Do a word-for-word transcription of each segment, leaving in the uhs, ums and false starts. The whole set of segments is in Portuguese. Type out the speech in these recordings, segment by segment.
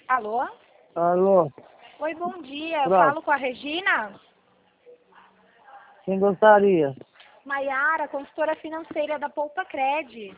Alô? Alô, Oi, bom dia. Eu pronto. falo com a Regina. Quem gostaria? Maiara, consultora financeira da Poupa Cred.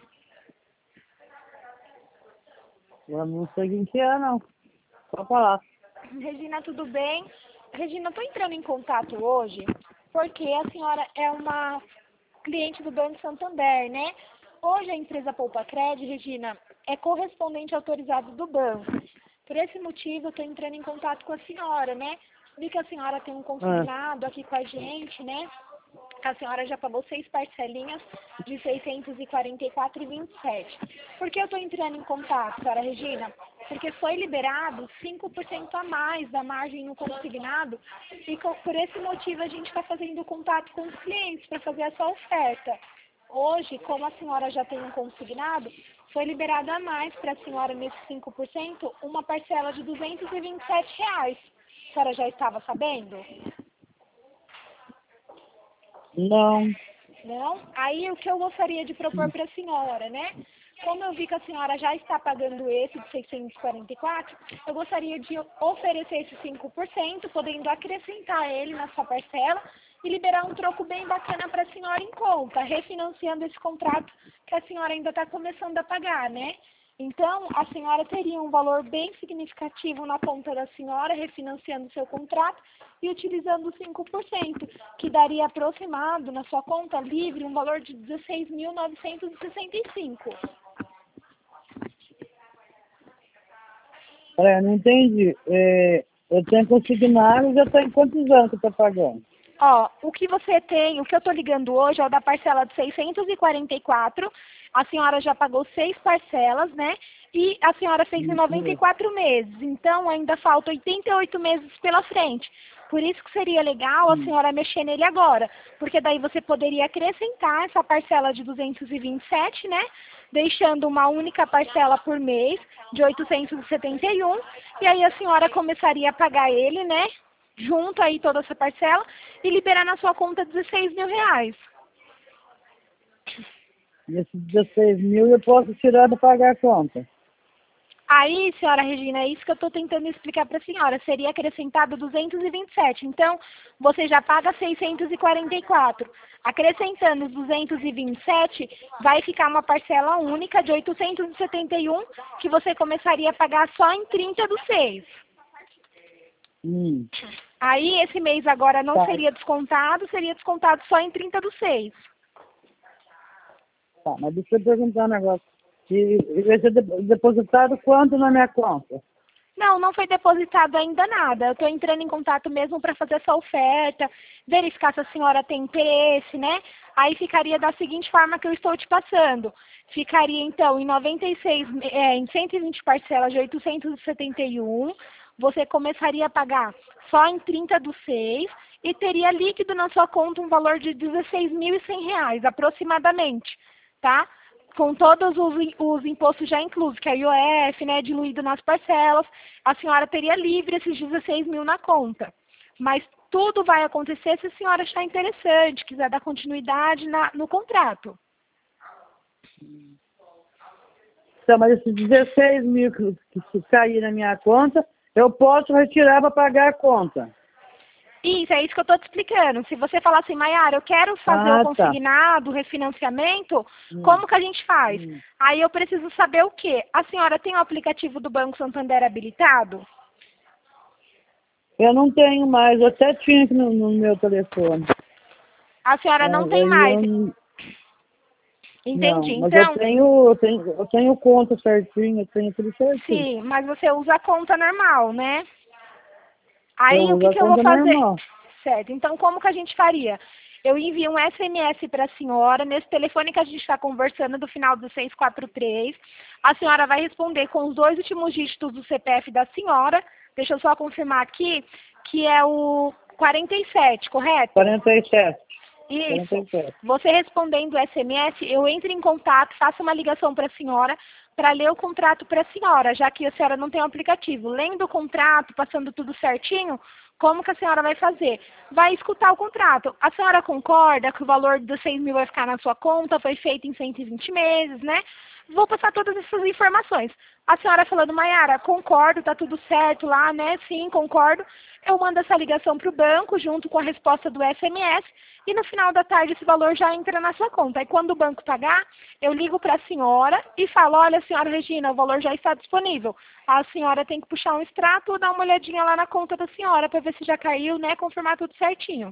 Eu não sei quem que é, não. Pode falar. Regina, tudo bem? Regina, eu estou entrando em contato hoje porque a senhora é uma cliente do Banco Santander, né? Hoje a empresa Poupa Cred, Regina, é correspondente autorizado do banco. Por esse motivo, eu estou entrando em contato com a senhora, né? Vi que a senhora tem um Ah, consignado aqui com a gente, né? A senhora já pagou seis parcelinhas de seiscentos e quarenta e quatro reais e vinte e sete centavos. Por que eu estou entrando em contato, senhora Regina? Porque foi liberado cinco por cento a mais da margem no consignado e co- por esse motivo a gente está fazendo contato com os clientes para fazer essa oferta. Hoje, como a senhora já tem um consignado, foi liberado a mais para a senhora nesse cinco por cento uma parcela de duzentos e vinte e sete reais. A senhora já estava sabendo? não. Não? Aí o que eu gostaria de propor para a senhora, né? Como eu vi que a senhora já está pagando esse de seiscentos e quarenta e quatro, eu gostaria de oferecer esse cinco por cento, podendo acrescentar ele na sua parcela e liberar um troco bem bacana para a senhora em conta, refinanciando esse contrato que a senhora ainda está começando a pagar, né? Então, a senhora teria um valor bem significativo na conta da senhora, refinanciando o seu contrato e utilizando os cinco por cento, que daria aproximado na sua conta livre um valor de dezesseis mil novecentos e sessenta e cinco. É, não entendi. É, eu tenho consignado, já tem quantos anos que eu tô pagando? Ó, o que você tem, o que eu estou ligando hoje é o da parcela de seiscentos e quarenta e quatro. A senhora já pagou seis parcelas, né? E a senhora fez em Isso noventa e mesmo. quatro meses. Então, ainda falta oitenta e oito meses pela frente. Por isso que seria legal a Hum. senhora mexer nele agora. Porque daí você poderia acrescentar essa parcela de duzentos e vinte e sete, né? Deixando uma única parcela por mês de oitocentos e setenta e um. E aí a senhora começaria a pagar ele, né? Junto aí toda essa parcela e liberar na sua conta dezesseis mil reais. E esses dezesseis mil eu posso tirar para pagar a conta. Aí, senhora Regina, é isso que eu estou tentando explicar para a senhora. Seria acrescentado duzentos e vinte e sete. Então, você já paga seiscentos e quarenta e quatro. Acrescentando os duzentos e vinte e sete, vai ficar uma parcela única de oitocentos e setenta e um, que você começaria a pagar só em trinta do seis. Hum. Aí, esse mês agora não Tá, seria descontado, seria descontado só em trinta do seis. tá, mas deixa eu perguntar um negócio. E, e vai ser de- depositado quanto na minha conta? Não, não foi depositado ainda nada. Eu estou entrando em contato mesmo para fazer essa oferta, verificar se a senhora tem interesse, né? Aí ficaria da seguinte forma que eu estou te passando. Ficaria, então, em noventa e seis, é, em cento e vinte parcelas de oitocentos e setenta e um. Você começaria a pagar só em trinta do seis e teria líquido na sua conta um valor de dezesseis mil e cem reais, aproximadamente, tá? Com todos os, im- os impostos já inclusos, que é I O F, né, diluído nas parcelas, a senhora teria livre esses dezesseis mil na conta. Mas tudo vai acontecer se a senhora achar interessante, quiser dar continuidade na- no contrato. Então, mas esses dezesseis mil que, que se cair na minha conta, eu posso retirar para pagar a conta. Isso, é isso que eu estou te explicando. Se você falar assim, Maiara, eu quero fazer o Ah, tá. consignado, o refinanciamento, Hum, como que a gente faz? hum. Aí eu preciso saber o quê? A senhora tem o aplicativo do Banco Santander habilitado? Eu não tenho mais, eu até tinha aqui no, no meu telefone. A senhora não Mas tem aí mais. eu não, Entendi. não, mas eu Então, tenho, eu tenho, eu tenho conta certinho, eu tenho tudo certinho. sim, mas você usa a conta normal, né? Eu Aí o uso que, a que eu vou conta fazer? normal. Certo, então como que a gente faria? Eu envio um S M S para a senhora, nesse telefone que a gente está conversando, do final do seiscentos e quarenta e três. A senhora vai responder com os dois últimos dígitos do C P F da senhora. Deixa eu só confirmar aqui, que é o quarenta e sete, correto? quarenta e sete. quarenta Isso. e sete. Você respondendo o S M S, eu entro em contato, faço uma ligação para a senhora, para ler o contrato para a senhora, já que a senhora não tem o aplicativo. Lendo o contrato, passando tudo certinho, como que a senhora vai fazer? Vai escutar o contrato. A senhora concorda que o valor dos seis mil vai ficar na sua conta, foi feito em cento e vinte meses, né? Vou passar todas essas informações. A senhora falando, Maiara, concordo, tá tudo certo lá, né? Sim, concordo. Eu mando essa ligação para o banco, junto com a resposta do S M S, e no final da tarde esse valor já entra na sua conta. E quando o banco pagar, eu ligo para a senhora e falo, olha, senhora Regina, o valor já está disponível. A senhora tem que puxar um extrato ou dar uma olhadinha lá na conta da senhora para ver se já caiu, né? Confirmar tudo certinho.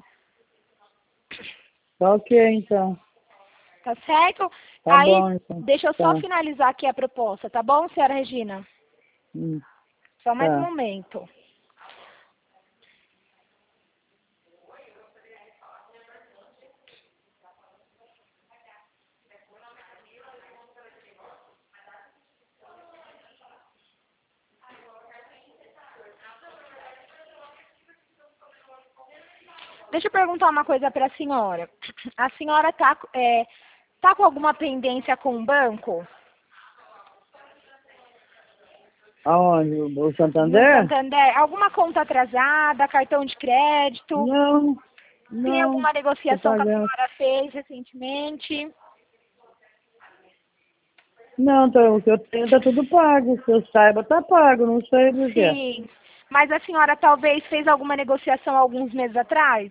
Tá ok, então. Tá certo? Tá Aí, bom, então. deixa eu só Tá. finalizar aqui a proposta, tá bom, senhora Regina? Hum, Só mais um tá. momento. Deixa eu perguntar uma coisa para a senhora. A senhora tá, é, tá com alguma pendência com o banco? Aonde? O No Santander? Santander? Alguma conta atrasada, cartão de crédito? Não, Tem não. alguma Tô negociação que a pagando. senhora fez recentemente? Não, tá, o que eu tenho tá tudo pago. Se eu saiba, tá pago. Não sei por quê. Sim. Mas a senhora talvez fez alguma negociação alguns meses atrás?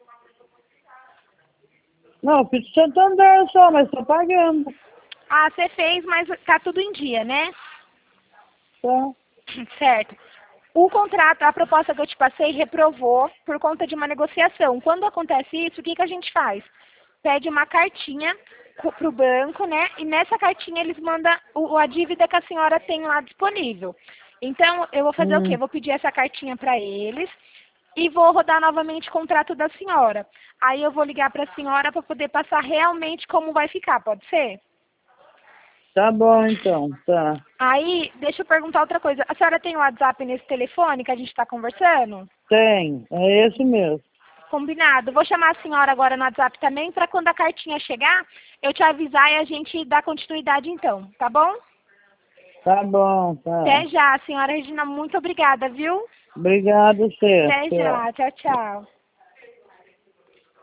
Não, eu fiz Santander só, mas tô pagando. Ah, você fez, mas tá tudo em dia, né? Tá. Certo. O contrato, a proposta que eu te passei, reprovou por conta de uma negociação. Quando acontece isso, o que, que a gente faz? Pede uma cartinha para o banco, né? E nessa cartinha eles mandam o, a dívida que a senhora tem lá disponível. Então, eu vou fazer o quê? Hum, Vou pedir essa cartinha para eles e vou rodar novamente o contrato da senhora. Aí eu vou ligar para a senhora para poder passar realmente como vai ficar, pode ser? tá bom, então. Tá. Aí, deixa eu perguntar outra coisa. A senhora tem o WhatsApp nesse telefone que a gente está conversando? Tem. É esse mesmo. Combinado. Vou chamar a senhora agora no WhatsApp também, para quando a cartinha chegar, eu te avisar e a gente dar continuidade então, tá bom? Tá bom, tá. Até já, senhora Regina, muito obrigada, viu? Obrigado, você. Até Tchau. já, tchau, tchau.